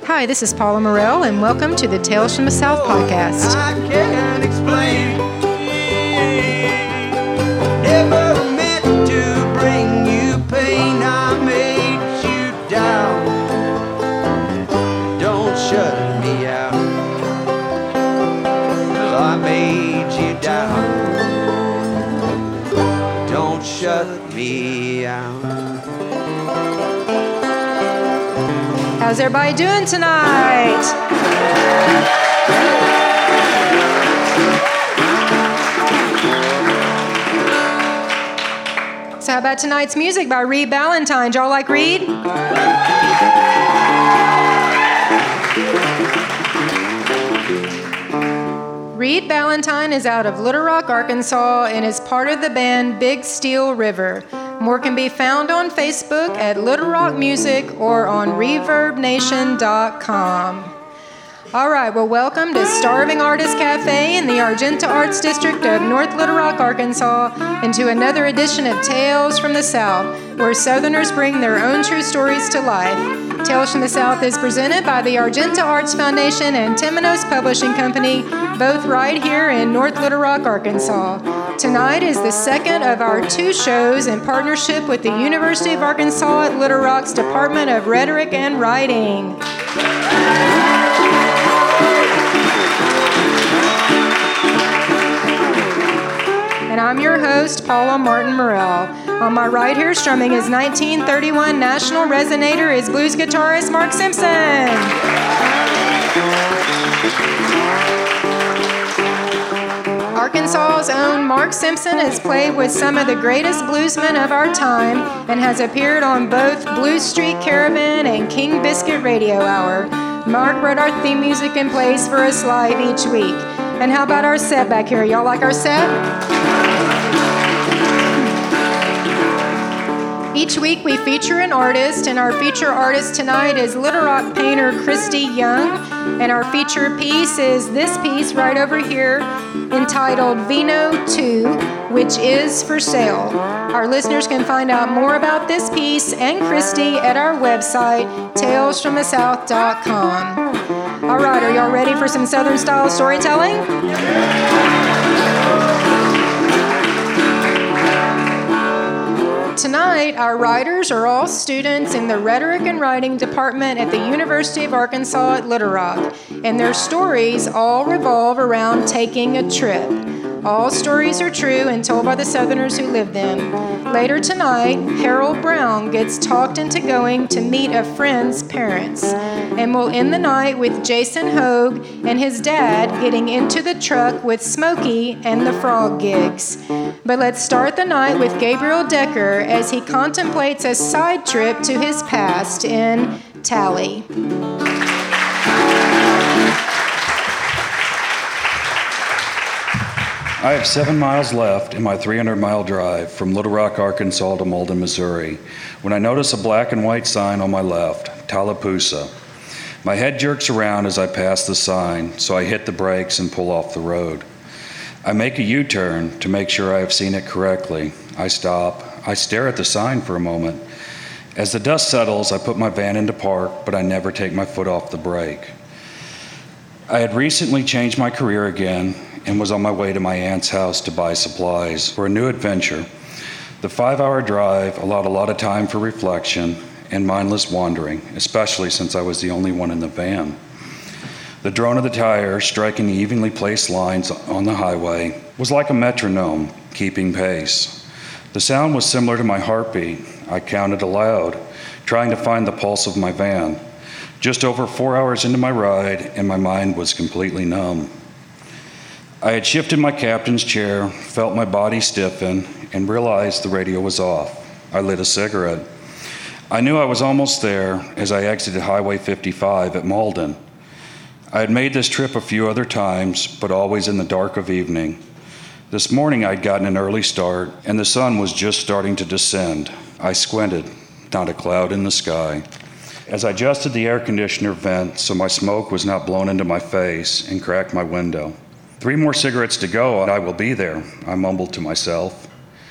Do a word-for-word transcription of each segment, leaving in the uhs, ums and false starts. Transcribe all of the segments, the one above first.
Hi, this is Paula Morell, and welcome to the Tales from the South podcast. I can't explain. Never meant to bring you pain. I made you down. Don't shut me out. Well, I made you down. Don't shut me out. How's everybody doing tonight? So how about tonight's music by Reed Ballantyne? Y'all like Reed? Reed Ballantyne is out of Little Rock, Arkansas, and is part of the band Big Steel River. More can be found on Facebook at Little Rock Music or on reverb nation dot com. All right, well, welcome to Starving Artist Cafe in the Argenta Arts District of North Little Rock, Arkansas, and to another edition of Tales from the South, where Southerners bring their own true stories to life. Tales from the South is presented by the Argenta Arts Foundation and Temenos Publishing Company, both right here in North Little Rock, Arkansas. Tonight is the second of our two shows in partnership with the University of Arkansas at Little Rock's Department of Rhetoric and Writing. And I'm your host, Paula Martin Morell. On my right here, strumming his nineteen thirty-one National Resonator, is blues guitarist Mark Simpson. Arkansas's own Mark Simpson has played with some of the greatest bluesmen of our time and has appeared on both Blues Street Caravan and King Biscuit Radio Hour. Mark wrote our theme music and plays for us live each week. And how about our set back here? Y'all like our set? Each week we feature an artist, and our feature artist tonight is Little Rock painter Christy Young, and our feature piece is this piece right over here entitled Vino two, which is for sale. Our listeners can find out more about this piece and Christy at our website, tales from the south dot com. All right, are y'all ready for some Southern style storytelling? Tonight, our writers are all students in the Rhetoric and Writing Department at the University of Arkansas at Little Rock, and their stories all revolve around taking a trip. All stories are true and told by the Southerners who live them. Later tonight, Harold Brown gets talked into going to meet a friend's parents, and we'll end the night with Jason Hogue and his dad getting into the truck with Smokey and the Frog Gigs. But let's start the night with Gabriel Decker as he contemplates a side trip to his past in Tally. I have seven miles left in my three hundred mile drive from Little Rock, Arkansas to Malden, Missouri, when I notice a black and white sign on my left, Tallapoosa. My head jerks around as I pass the sign, so I hit the brakes and pull off the road. I make a U-turn to make sure I have seen it correctly. I stop. I stare at the sign for a moment. As the dust settles, I put my van into park, but I never take my foot off the brake. I had recently changed my career again and was on my way to my aunt's house to buy supplies for a new adventure. The five-hour drive allowed a lot of time for reflection and mindless wandering, especially since I was the only one in the van. The drone of the tire striking the evenly placed lines on the highway was like a metronome, keeping pace. The sound was similar to my heartbeat. I counted aloud, trying to find the pulse of my van. Just over four hours into my ride, and my mind was completely numb. I had shifted my captain's chair, felt my body stiffen, and realized the radio was off. I lit a cigarette. I knew I was almost there as I exited Highway fifty-five at Malden. I had made this trip a few other times, but always in the dark of evening. This morning I'd gotten an early start, and the sun was just starting to descend. I squinted, not a cloud in the sky. As I adjusted the air conditioner vent so my smoke was not blown into my face and cracked my window. Three more cigarettes to go and I will be there, I mumbled to myself.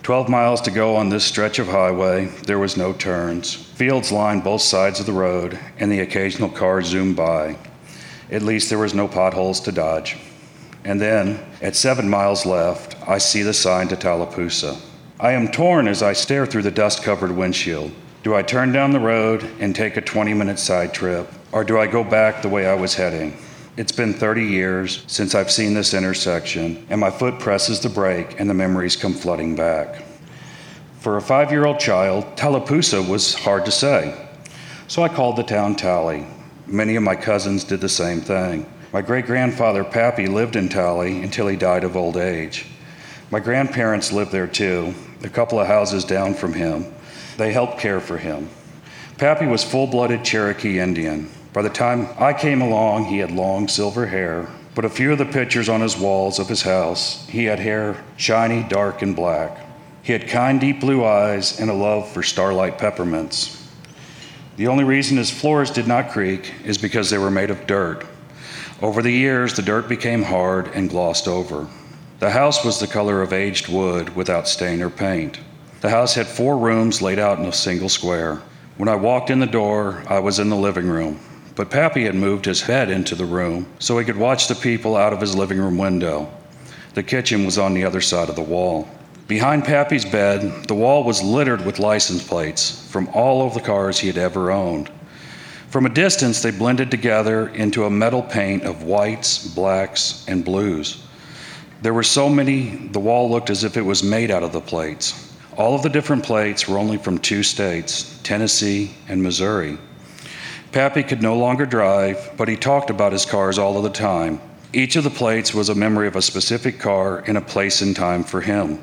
Twelve miles to go on this stretch of highway. There was no turns. Fields lined both sides of the road, and the occasional car zoomed by. At least there was no potholes to dodge. And then, at seven miles left, I see the sign to Tallapoosa. I am torn as I stare through the dust-covered windshield. Do I turn down the road and take a twenty-minute side trip, or do I go back the way I was heading? It's been thirty years since I've seen this intersection, and my foot presses the brake and the memories come flooding back. For a five-year-old child, Tallapoosa was hard to say. So I called the town Tally. Many of my cousins did the same thing. My great-grandfather, Pappy, lived in Tally until he died of old age. My grandparents lived there too, a couple of houses down from him. They helped care for him. Pappy was full-blooded Cherokee Indian. By the time I came along, he had long silver hair, but a few of the pictures on his walls of his house, he had hair shiny, dark, and black. He had kind, deep blue eyes and a love for starlight peppermints. The only reason his floors did not creak is because they were made of dirt. Over the years, the dirt became hard and glossed over. The house was the color of aged wood without stain or paint. The house had four rooms laid out in a single square. When I walked in the door, I was in the living room, but Pappy had moved his bed into the room so he could watch the people out of his living room window. The kitchen was on the other side of the wall. Behind Pappy's bed, the wall was littered with license plates from all of the cars he had ever owned. From a distance, they blended together into a metal paint of whites, blacks, and blues. There were so many, the wall looked as if it was made out of the plates. All of the different plates were only from two states, Tennessee and Missouri. Pappy could no longer drive, but he talked about his cars all of the time. Each of the plates was a memory of a specific car in a place and time for him.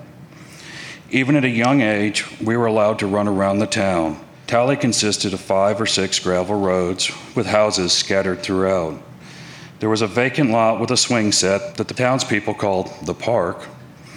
Even at a young age, we were allowed to run around the town. Tally consisted of five or six gravel roads with houses scattered throughout. There was a vacant lot with a swing set that the townspeople called the park,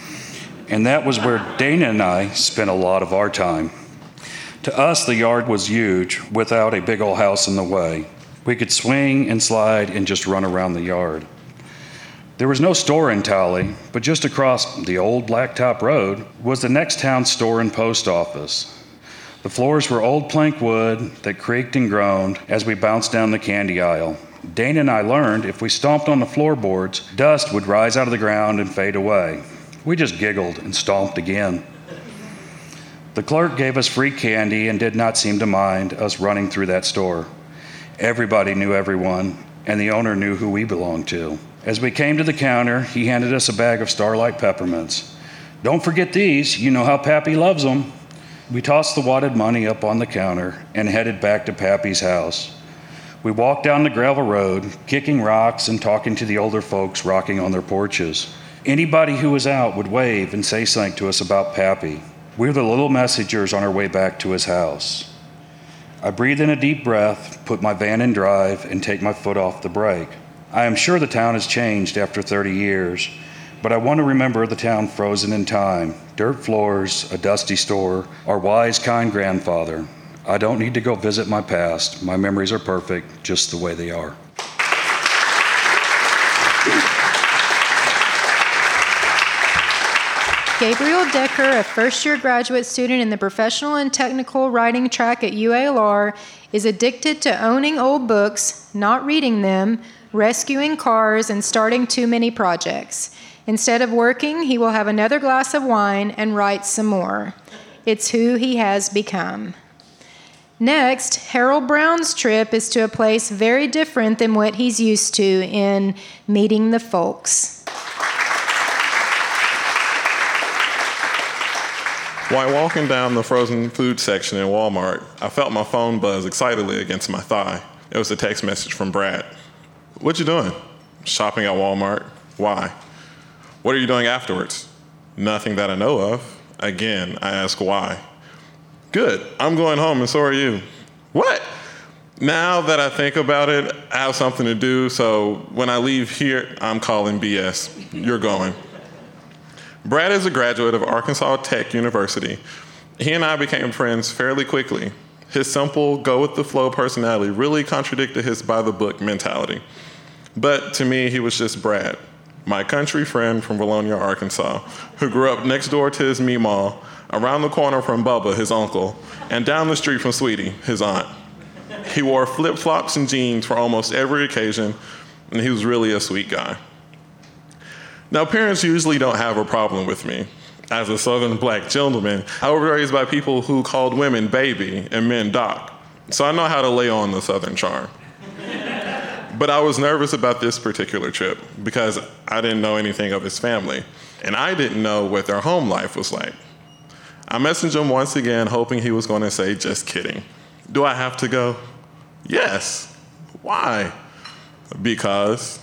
and that was where Dana and I spent a lot of our time. To us, the yard was huge without a big old house in the way. We could swing and slide and just run around the yard. There was no store in Tally, but just across the old Blacktop Road was the next town store and post office. The floors were old plank wood that creaked and groaned as we bounced down the candy aisle. Dana and I learned if we stomped on the floorboards, dust would rise out of the ground and fade away. We just giggled and stomped again. The clerk gave us free candy and did not seem to mind us running through that store. Everybody knew everyone, and the owner knew who we belonged to. As we came to the counter, he handed us a bag of Starlight peppermints. "Don't forget these, you know how Pappy loves them." We tossed the wadded money up on the counter and headed back to Pappy's house. We walked down the gravel road, kicking rocks and talking to the older folks rocking on their porches. Anybody who was out would wave and say something to us about Pappy. We were the little messengers on our way back to his house. I breathe in a deep breath, put my van in drive, and take my foot off the brake. I am sure the town has changed after thirty years, but I want to remember the town frozen in time. Dirt floors, a dusty store, our wise, kind grandfather. I don't need to go visit my past. My memories are perfect, just the way they are. Gabriel Decker, a first-year graduate student in the professional and technical writing track at U A L R, is addicted to owning old books, not reading them, rescuing cars, and starting too many projects. Instead of working, he will have another glass of wine and write some more. It's who he has become. Next, Harold Brown's trip is to a place very different than what he's used to in Meeting the Folks. While walking down the frozen food section in Walmart, I felt my phone buzz excitedly against my thigh. It was a text message from Brad. "What you doing?" "Shopping at Walmart." "Why?" "What are you doing afterwards?" "Nothing that I know of." Again, I ask why. "Good, I'm going home and so are you." "What?" Now that I think about it, I have something to do, so when I leave here, I'm calling B S. You're going. Brad is a graduate of Arkansas Tech University. He and I became friends fairly quickly. His simple, go-with-the-flow personality really contradicted his by-the-book mentality. But to me, he was just Brad, my country friend from Valonia, Arkansas, who grew up next door to his Meemaw, around the corner from Bubba, his uncle, and down the street from Sweetie, his aunt. He wore flip-flops and jeans for almost every occasion, and he was really a sweet guy. Now, parents usually don't have a problem with me. As a Southern black gentleman, I was raised by people who called women baby and men doc, so I know how to lay on the Southern charm. But I was nervous about this particular trip because I didn't know anything of his family, and I didn't know what their home life was like. I messaged him once again, hoping he was going to say, just kidding. Do I have to go? Yes. Why? Because,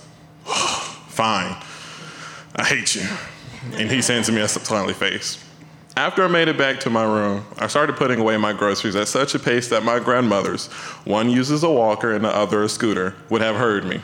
fine, I hate you. And he sends me a smiley face. After I made it back to my room, I started putting away my groceries at such a pace that my grandmothers, one uses a walker and the other a scooter, would have heard me.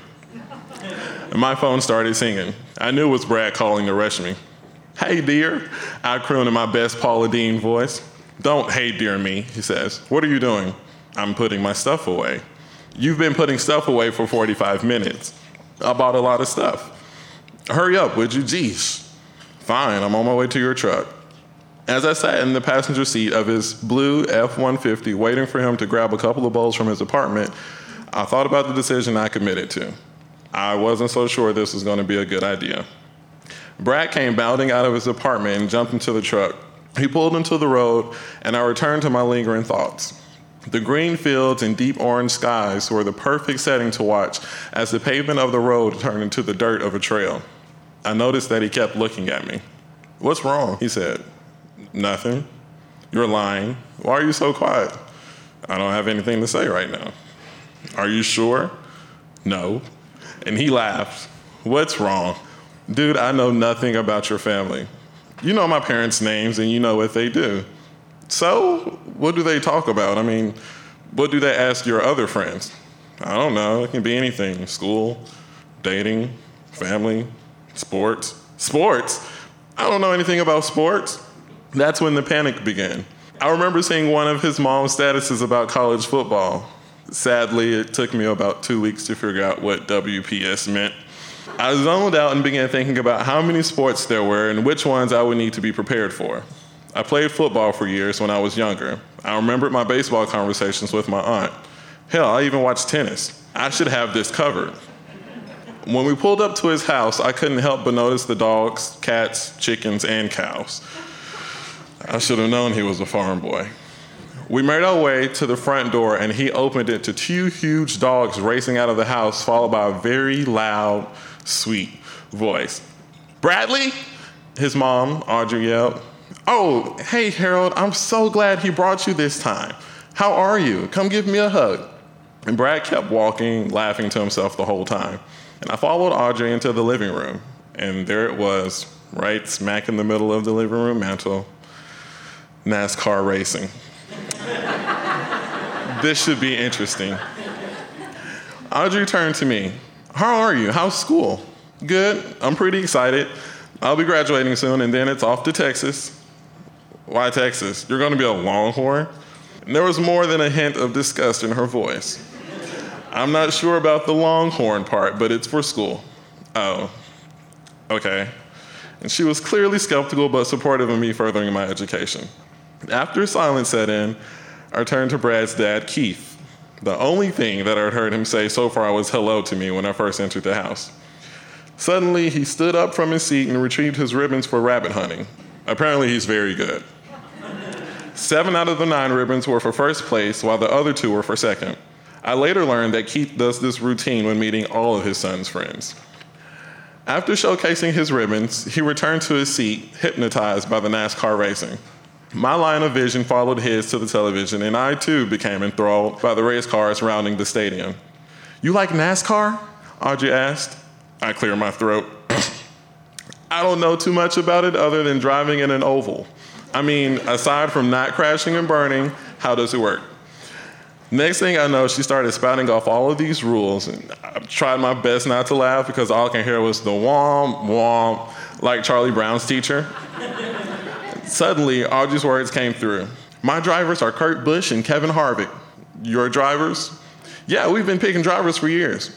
And my phone started singing. I knew it was Brad calling to rush me. Hey, dear, I croon in my best Paula Deen voice. Don't hey, dear me, he says. What are you doing? I'm putting my stuff away. You've been putting stuff away for forty-five minutes. I bought a lot of stuff. Hurry up, would you? Geesh. Fine, I'm on my way to your truck. As I sat in the passenger seat of his blue F one fifty, waiting for him to grab a couple of bowls from his apartment, I thought about the decision I committed to. I wasn't so sure this was going to be a good idea. Brad came bounding out of his apartment and jumped into the truck. He pulled into the road, and I returned to my lingering thoughts. The green fields and deep orange skies were the perfect setting to watch as the pavement of the road turned into the dirt of a trail. I noticed that he kept looking at me. What's wrong? He said. Nothing. You're lying. Why are you so quiet? I don't have anything to say right now. Are you sure? No. And he laughed. What's wrong? Dude, I know nothing about your family. You know my parents' names and you know what they do. So, what do they talk about? I mean, what do they ask your other friends? I don't know. It can be anything. School, dating, family, sports. Sports? I don't know anything about sports. That's when the panic began. I remember seeing one of his mom's statuses about college football. Sadly, it took me about two weeks to figure out what W P S meant. I zoned out and began thinking about how many sports there were and which ones I would need to be prepared for. I played football for years when I was younger. I remembered my baseball conversations with my aunt. Hell, I even watched tennis. I should have this covered. When we pulled up to his house, I couldn't help but notice the dogs, cats, chickens, and cows. I should have known he was a farm boy. We made our way to the front door, and he opened it to two huge dogs racing out of the house, followed by a very loud, sweet voice. Bradley? His mom, Audrey, yelled. Oh, hey, Harold, I'm so glad he brought you this time. How are you? Come give me a hug. And Brad kept walking, laughing to himself the whole time. And I followed Audrey into the living room, and there it was, right smack in the middle of the living room mantle, NASCAR racing. This should be interesting. Audrey turned to me. How are you? How's school? Good. I'm pretty excited. I'll be graduating soon, and then it's off to Texas. Why Texas? You're going to be a Longhorn? And there was more than a hint of disgust in her voice. I'm not sure about the Longhorn part, but it's for school. Oh, okay. And she was clearly skeptical but supportive of me furthering my education. After silence set in, I turned to Brad's dad, Keith. The only thing that I'd heard him say so far was hello to me when I first entered the house. Suddenly, he stood up from his seat and retrieved his ribbons for rabbit hunting. Apparently, he's very good. Seven out of the nine ribbons were for first place, while the other two were for second. I later learned that Keith does this routine when meeting all of his son's friends. After showcasing his ribbons, he returned to his seat, hypnotized by the NASCAR racing. My line of vision followed his to the television, and I too became enthralled by the race cars surrounding the stadium. You like NASCAR? Audrey asked. I cleared my throat. I don't know too much about it other than driving in an oval. I mean, aside from not crashing and burning, how does it work? Next thing I know, she started spouting off all of these rules, and I tried my best not to laugh because all I could hear was the womp, womp, like Charlie Brown's teacher. Suddenly, Audrey's words came through. My drivers are Kurt Busch and Kevin Harvick. Your drivers? Yeah, we've been picking drivers for years.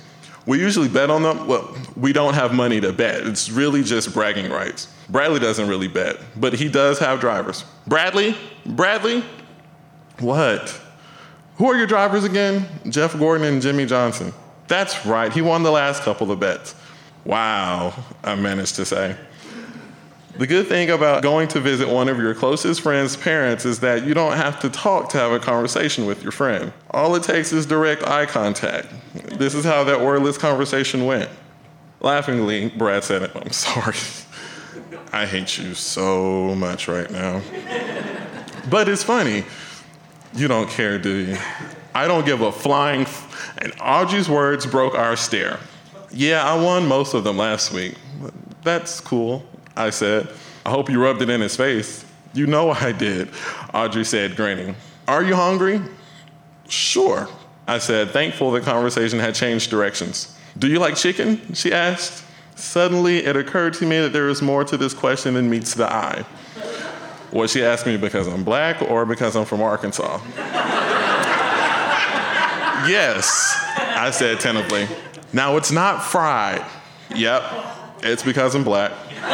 We usually bet on them. Well, we don't have money to bet. It's really just bragging rights. Bradley doesn't really bet, but he does have drivers. Bradley? Bradley? What? Who are your drivers again? Jeff Gordon and Jimmy Johnson. That's right, he won the last couple of bets. Wow, I managed to say. The good thing about going to visit one of your closest friend's parents is that you don't have to talk to have a conversation with your friend. All it takes is direct eye contact. This is how that wordless conversation went. Laughingly, Brad said, I'm sorry. I hate you so much right now. But it's funny. You don't care, do you? I don't give a flying f- and Audrey's words broke our stare. Yeah, I won most of them last week. That's cool, I said. I hope you rubbed it in his face. You know I did, Audrey said, grinning. Are you hungry? Sure, I said, thankful the conversation had changed directions. Do you like chicken? She asked. Suddenly, it occurred to me that there is more to this question than meets the eye. Was she asking me because I'm black or because I'm from Arkansas? Yes, I said tentatively. Now, it's not fried. Yep, it's because I'm black.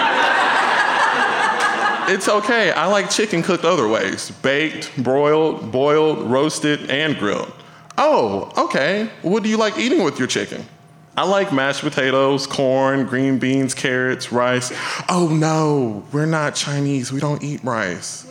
It's okay, I like chicken cooked other ways. Baked, broiled, boiled, roasted, and grilled. Oh, okay. What do you like eating with your chicken? I like mashed potatoes, corn, green beans, carrots, rice. Oh no, we're not Chinese, we don't eat rice.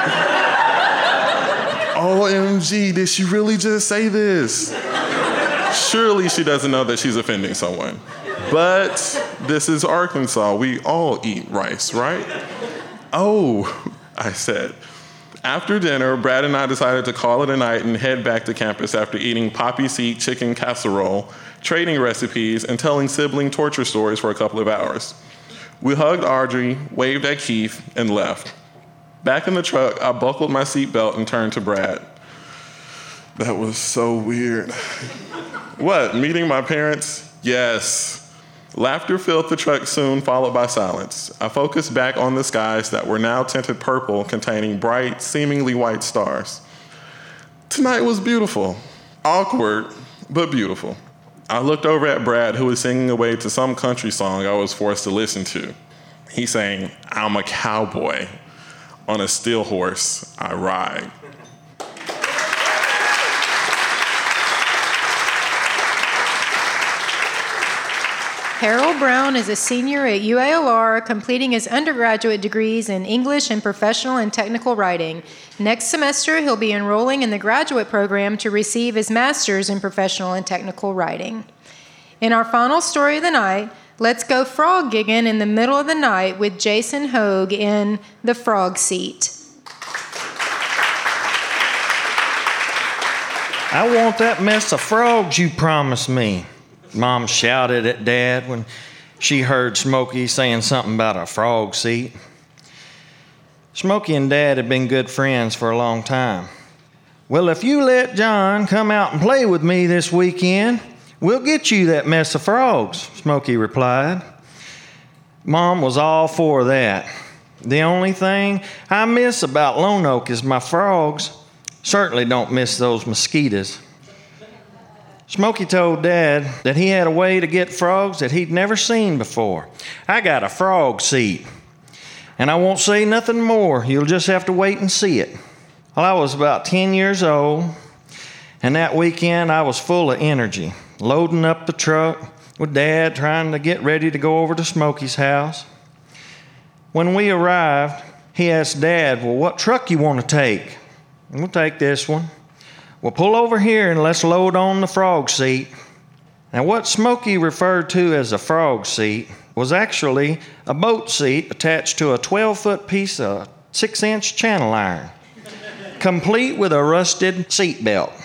O M G, did she really just say this? Surely she doesn't know that she's offending someone. But this is Arkansas, we all eat rice, right? Oh, I said. After dinner, Brad and I decided to call it a night and head back to campus after eating poppy seed chicken casserole, trading recipes, and telling sibling torture stories for a couple of hours. We hugged Audrey, waved at Keith, and left. Back in the truck, I buckled my seatbelt and turned to Brad. That was so weird. What, meeting my parents? Yes. Laughter filled the truck soon, followed by silence. I focused back on the skies that were now tinted purple, containing bright, seemingly white stars. Tonight was beautiful. Awkward, but beautiful. I looked over at Brad, who was singing away to some country song I was forced to listen to. He sang, I'm a cowboy. On a steel horse, I ride. Harold Brown is a senior at U A L R, completing his undergraduate degrees in English and professional and technical writing. Next semester, he'll be enrolling in the graduate program to receive his master's in professional and technical writing. In our final story of the night, let's go frog gigging in the middle of the night with Jason Hogue in The Frog Seat. I want that mess of frogs you promised me, Mom shouted at Dad when she heard Smokey saying something about a frog seat. Smokey and Dad had been good friends for a long time. Well, if you let John come out and play with me this weekend, we'll get you that mess of frogs, Smokey replied. Mom was all for that. The only thing I miss about Lone Oak is my frogs. Certainly don't miss those mosquitoes. Smokey told Dad that he had a way to get frogs that he'd never seen before. I got a frog seat, and I won't say nothing more. You'll just have to wait and see it. Well, I was about ten years old, and that weekend I was full of energy, loading up the truck with Dad, trying to get ready to go over to Smokey's house. When we arrived, he asked Dad, well, what truck you want to take? And we'll take this one. Well, pull over here and let's load on the frog seat. Now, what Smokey referred to as a frog seat was actually a boat seat attached to a twelve-foot piece of six-inch channel iron, complete with a rusted seat belt.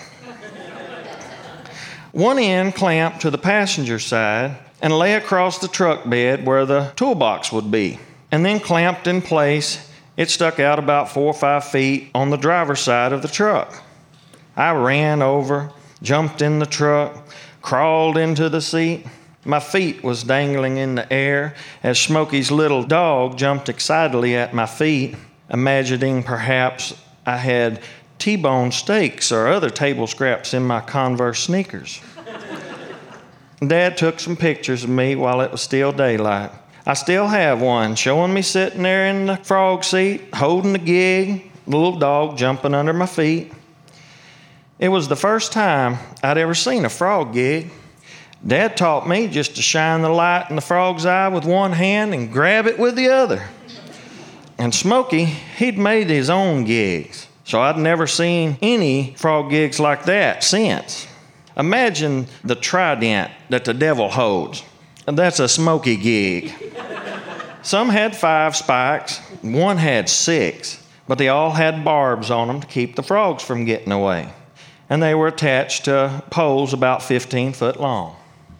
One end clamped to the passenger side and lay across the truck bed where the toolbox would be. And then clamped in place, it stuck out about four or five feet on the driver's side of the truck. I ran over, jumped in the truck, crawled into the seat. My feet was dangling in the air as Smokey's little dog jumped excitedly at my feet, imagining perhaps I had T-bone steaks or other table scraps in my Converse sneakers. Dad took some pictures of me while it was still daylight. I still have one showing me sitting there in the frog seat, holding the gig, the little dog jumping under my feet. It was the first time I'd ever seen a frog gig. Dad taught me just to shine the light in the frog's eye with one hand and grab it with the other. And Smokey, he'd made his own gigs, so I'd never seen any frog gigs like that since. Imagine the trident that the devil holds. That's a Smokey gig. Some had five spikes, one had six, but they all had barbs on them to keep the frogs from getting away. And they were attached to poles about fifteen foot long.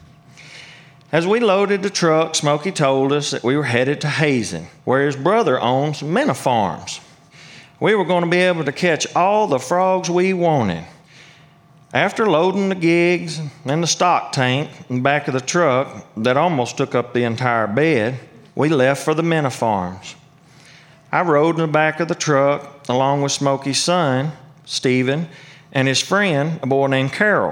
As we loaded the truck, Smokey told us that we were headed to Hazen, where his brother owns Minna Farms. We were going to be able to catch all the frogs we wanted. After loading the gigs and the stock tank in the back of the truck that almost took up the entire bed, we left for the Minna Farms. I rode in the back of the truck along with Smokey's son, Stephen, and his friend, a boy named Carol.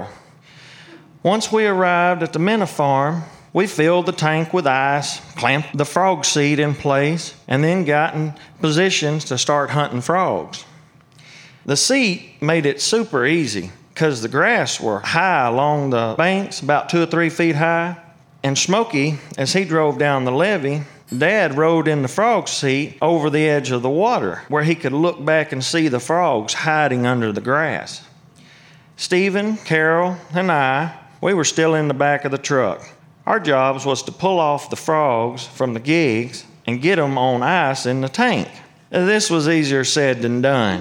Once we arrived at the Minna Farm, we filled the tank with ice, clamped the frog seat in place, and then got in positions to start hunting frogs. The seat made it super easy because the grass were high along the banks, about two or three feet high. And Smokey, as he drove down the levee, Dad rode in the frog seat over the edge of the water where he could look back and see the frogs hiding under the grass. Stephen, Carol, and I, we were still in the back of the truck. Our jobs was to pull off the frogs from the gigs and get them on ice in the tank. This was easier said than done,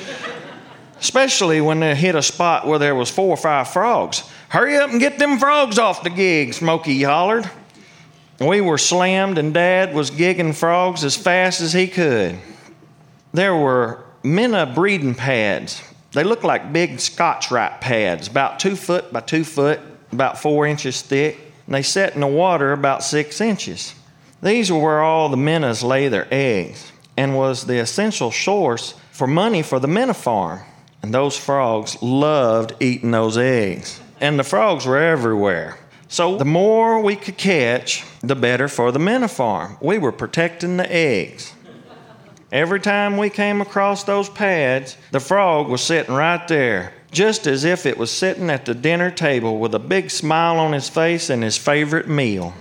especially when they hit a spot where there was four or five frogs. "Hurry up and get them frogs off the gig," Smokey hollered. We were slammed and Dad was gigging frogs as fast as he could. There were Minna breeding pads. They looked like big Scotch-Rite pads, about two foot by two foot, about four inches thick. And they set in the water about six inches. These were where all the minnows lay their eggs and was the essential source for money for the Minna Farm. And those frogs loved eating those eggs. And the frogs were everywhere. So the more we could catch, the better for the Minna Farm. We were protecting the eggs. Every time we came across those pads, the frog was sitting right there, just as if it was sitting at the dinner table with a big smile on his face and his favorite meal.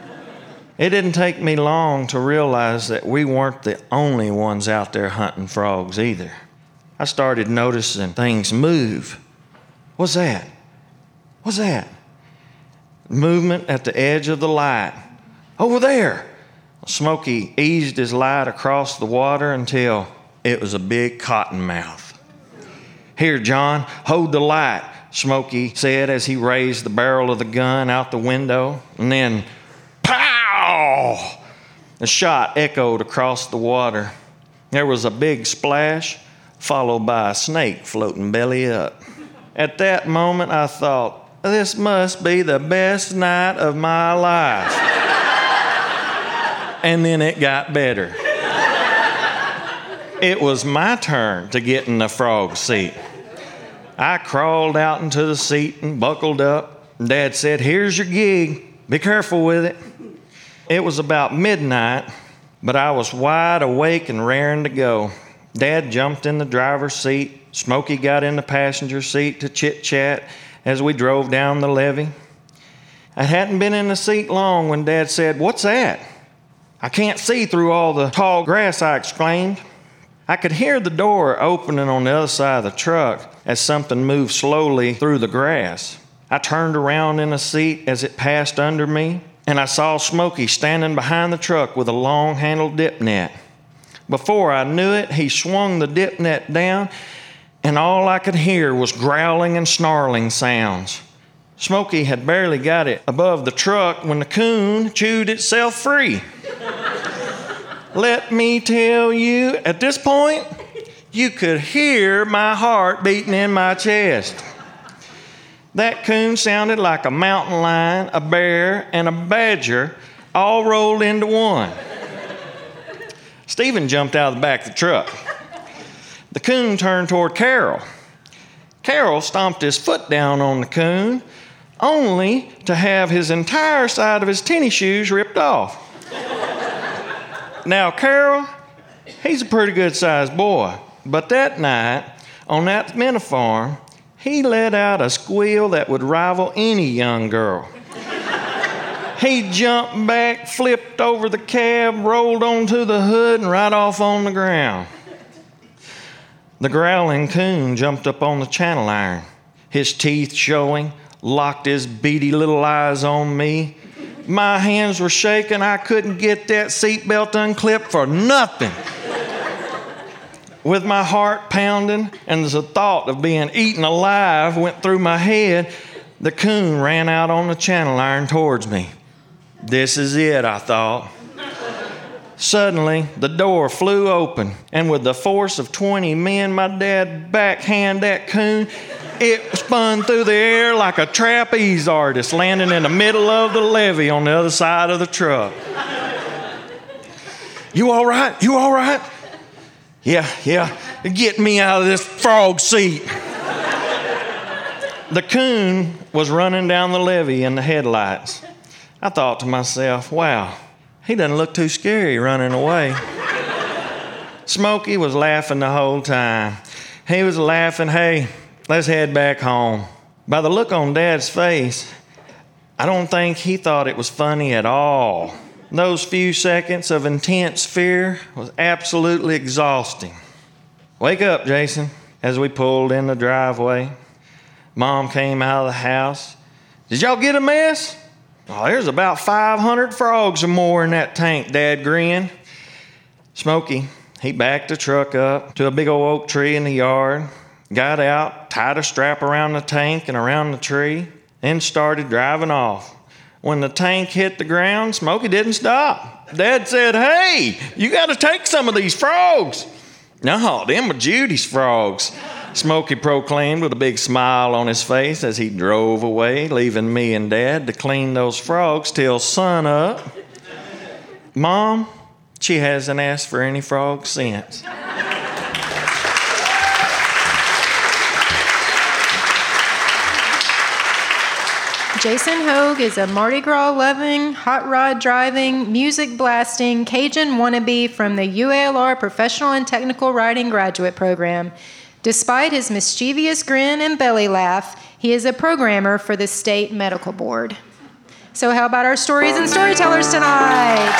It didn't take me long to realize that we weren't the only ones out there hunting frogs either. I started noticing things move. What's that? What's that? Movement at the edge of the light. Over there. Smokey eased his light across the water until it was a big cottonmouth. "Here, John, hold the light," Smokey said as he raised the barrel of the gun out the window. And then, pow! The shot echoed across the water. There was a big splash, followed by a snake floating belly up. At that moment, I thought, this must be the best night of my life. And then it got better. It was my turn to get in the frog seat. I crawled out into the seat and buckled up. Dad said, "Here's your gig. Be careful with it." It was about midnight, but I was wide awake and raring to go. Dad jumped in the driver's seat. Smokey got in the passenger seat to chit-chat as we drove down the levee. I hadn't been in the seat long when Dad said, "What's that?" "I can't see through all the tall grass," I exclaimed. I could hear the door opening on the other side of the truck as something moved slowly through the grass. I turned around in the seat as it passed under me, and I saw Smokey standing behind the truck with a long-handled dip net. Before I knew it, he swung the dip net down, and all I could hear was growling and snarling sounds. Smokey had barely got it above the truck when the coon chewed itself free. Let me tell you, at this point, you could hear my heart beating in my chest. That coon sounded like a mountain lion, a bear, and a badger all rolled into one. Stephen jumped out of the back of the truck. The coon turned toward Carol. Carol stomped his foot down on the coon, only to have his entire side of his tennis shoes ripped off. Now, Carol, he's a pretty good-sized boy, but that night on that minnow farm, he let out a squeal that would rival any young girl. He jumped back, flipped over the cab, rolled onto the hood, and right off on the ground. The growling coon jumped up on the channel iron, his teeth showing, locked his beady little eyes on me. My hands were shaking. I couldn't get that seatbelt unclipped for nothing. With my heart pounding and the thought of being eaten alive went through my head, the coon ran out on the channel iron towards me. This is it, I thought. Suddenly, the door flew open, and with the force of twenty men, my dad backhanded that coon. It spun through the air like a trapeze artist landing in the middle of the levee on the other side of the truck. You all right? You all right? Yeah, yeah. Get me out of this frog seat. The coon was running down the levee in the headlights. I thought to myself, wow, he doesn't look too scary running away. Smokey was laughing the whole time. He was laughing, hey, let's head back home. By the look on Dad's face, I don't think he thought it was funny at all. Those few seconds of intense fear was absolutely exhausting. Wake up, Jason, as we pulled in the driveway. Mom came out of the house. Did y'all get a mess? Oh, there's about five hundred frogs or more in that tank, Dad grinned. Smokey, he backed the truck up to a big old oak tree in the yard, got out, tied a strap around the tank and around the tree, then started driving off. When the tank hit the ground, Smokey didn't stop. Dad said, hey, you got to take some of these frogs. No, them are Judy's frogs, Smokey proclaimed with a big smile on his face as he drove away, leaving me and Dad to clean those frogs till sun up. Mom, she hasn't asked for any frogs since. Jason Hogue is a Mardi Gras loving, hot rod driving, music blasting, Cajun wannabe from the U A L R Professional and Technical Riding Graduate Program. Despite his mischievous grin and belly laugh, he is a programmer for the State Medical Board. So how about our stories and storytellers tonight?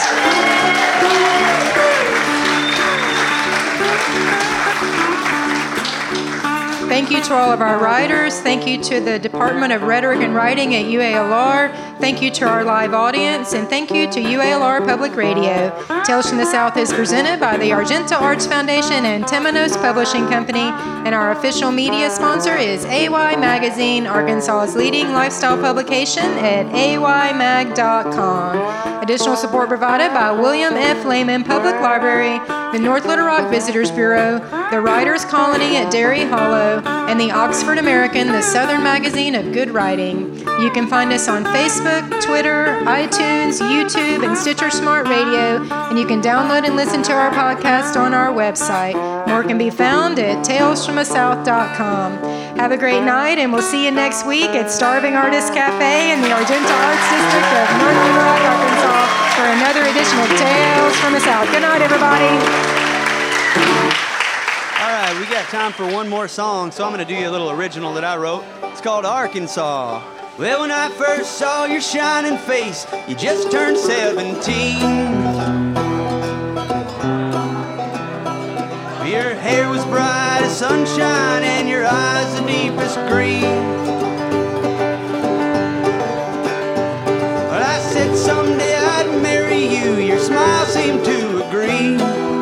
Thank you to all of our writers. Thank you to the Department of Rhetoric and Writing at U A L R. Thank you to our live audience. And thank you to U A L R Public Radio. Tales from the South is presented by the Argenta Arts Foundation and Temenos Publishing Company. And our official media sponsor is A Y Magazine, Arkansas's leading lifestyle publication at A Y mag dot com. Additional support provided by William F. Lehman Public Library, the North Little Rock Visitors Bureau, the Writers Colony at Derry Hollow, and the Oxford American, the Southern Magazine of Good Writing. You can find us on Facebook, Twitter, iTunes, YouTube, and Stitcher Smart Radio, and you can download and listen to our podcast on our website. More can be found at tales from the south dot com. Have a great night, and we'll see you next week at Starving Artists Cafe in the Argenta Arts District of North Little Rock, Arkansas, for another edition of Tales from the South. Good night, everybody. All right, we got time for one more song, so I'm going to do you a little original that I wrote. It's called Arkansas. Well, when I first saw your shining face, you just turned seventeen. Your hair was bright as sunshine and your eyes the deepest green. But I said someday I'd marry you, your smile seemed to agree.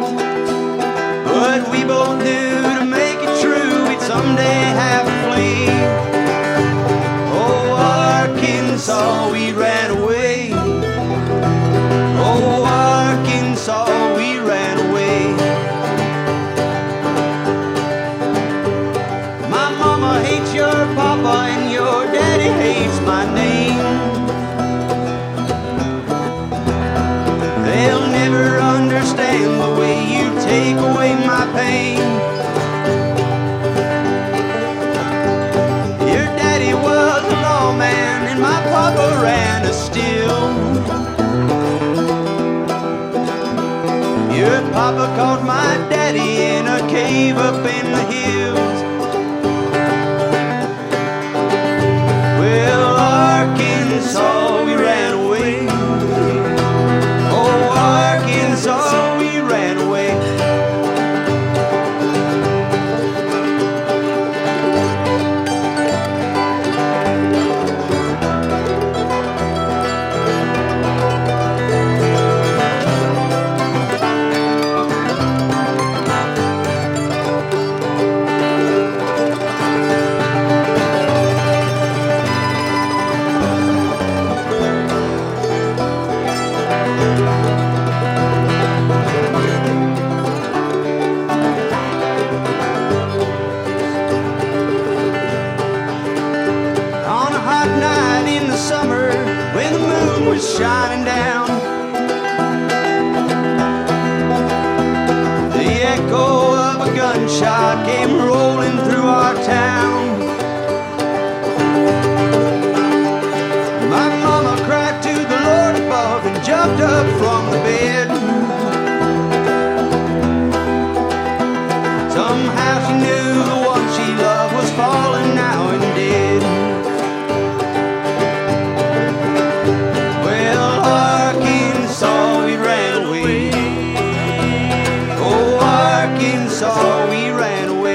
But we both knew to make it true, we'd someday have to flee. Oh, Arkansas, we ran away. Oh, Arkansas, we ran away. My mama hates your papa and your daddy hates my name. They'll never understand the way you take away my pain. Your daddy was a lawman and Papa ran a still. Your Papa caught my daddy in a cave up in the hills. Well, Arkansas, we ran away. Oh, Arkansas, we ran away. Shining down, the echo of a gunshot came rolling through our town. My mama cried to the Lord above and jumped up from the bed. Somehow she knew the one she loved was falling now and dead. Arkansas, we ran away. Oh, Arkansas, we ran away.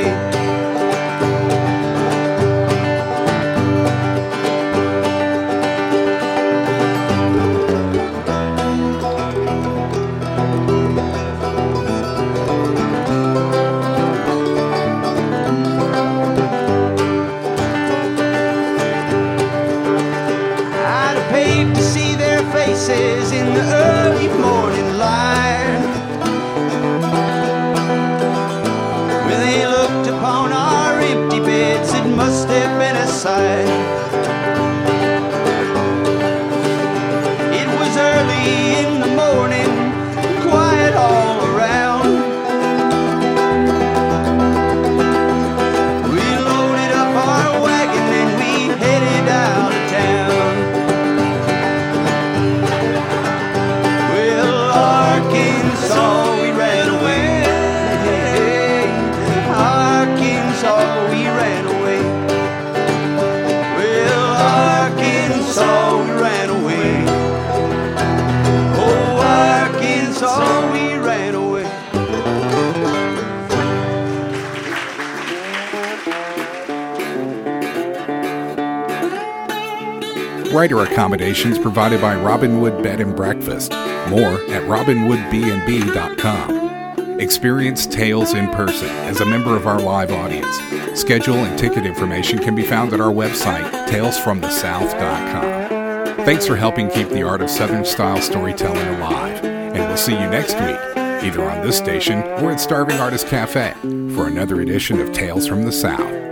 I'd have paid to see their faces in the early morning light, when they looked upon our empty beds. It must have been a sight. It was early in the morning, quiet all around. We loaded up our wagon and we headed out of town. Arkansas, we ran away. Arkansas, we ran away. Well, Arkansas, we ran away. Oh, Arkansas, we ran away. Writer accommodations provided by Robinwood Bed and Breakfast. More at robinwood b and b dot com. Experience Tales in person as a member of our live audience. Schedule and ticket information can be found at our website, tales from the south dot com. Thanks for helping keep the art of Southern-style storytelling alive, and we'll see you next week, either on this station or at Starving Artist Cafe, for another edition of Tales from the South.